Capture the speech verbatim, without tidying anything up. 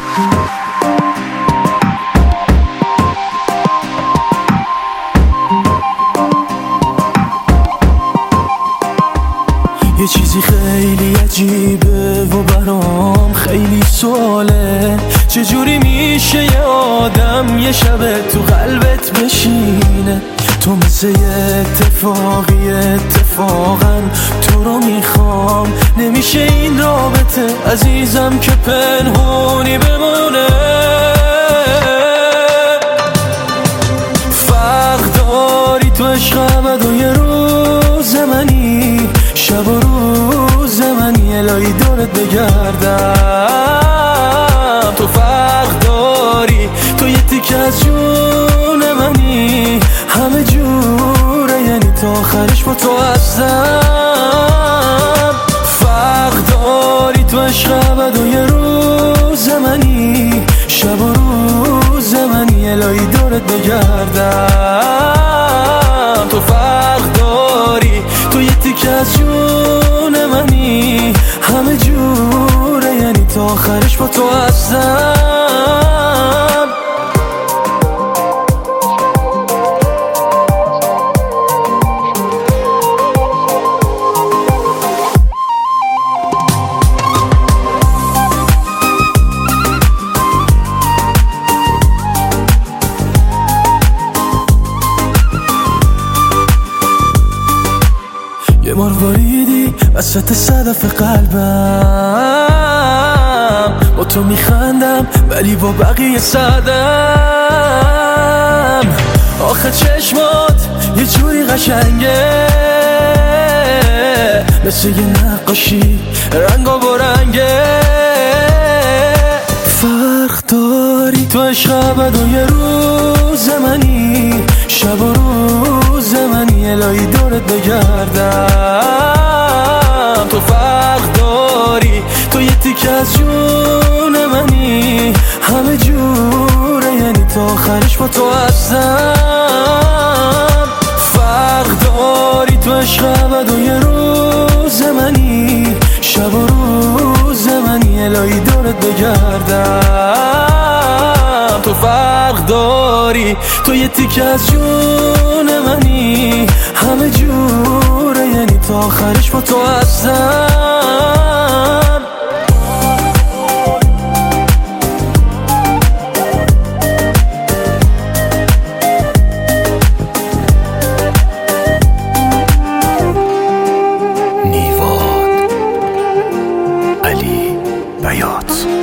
یه چیزی خیلی عجیبه و برام خیلی سواله، چجوری میشه یه آدم یه شب تو قلبت بشینه؟ تو مثل یه اتفاقی اتفاقا تو رو میخوام، نمیشه این رابطه عزیزم که پنهونی بمونه. فرق داری تو عشق ابد و یه روز منی، شب و روز منی الهی دورت بگردم. تو فرق داری، تو یه تیکه از جون منی، همه جوره یعنی تا آخرش با تو هستم. فرق داری تو عشق ابد و یه روز منی، شب و روز منی الهی دورت بگردم. تو فرق داری، تو یه تیکه از جون منی، همه جوره یعنی تا آخرش با تو هستم. یه مرواریدی وسط صدف قلبم، با تو میخندم ولی با بقیه سردم. آخه چشمات یه جوری قشنگه، مثل یه نقاشی رنگا با رنگه. فرق داری تو عشق ابد و یه روز منی، شب و روز منی الهی دورت بگردم. تو فرق داری، تو یه تیکه از جون منی، همه جوره یعنی تا آخرش با تو هستم. فرق داری تو عشق ابد و یه روز منی، شب و روز منی الهی دورت بگردم. تو فرق داری، تو یه تیکه از جون منی، همه جوره یعنی تا آخرش با تو هستم. نیواد علی بیات.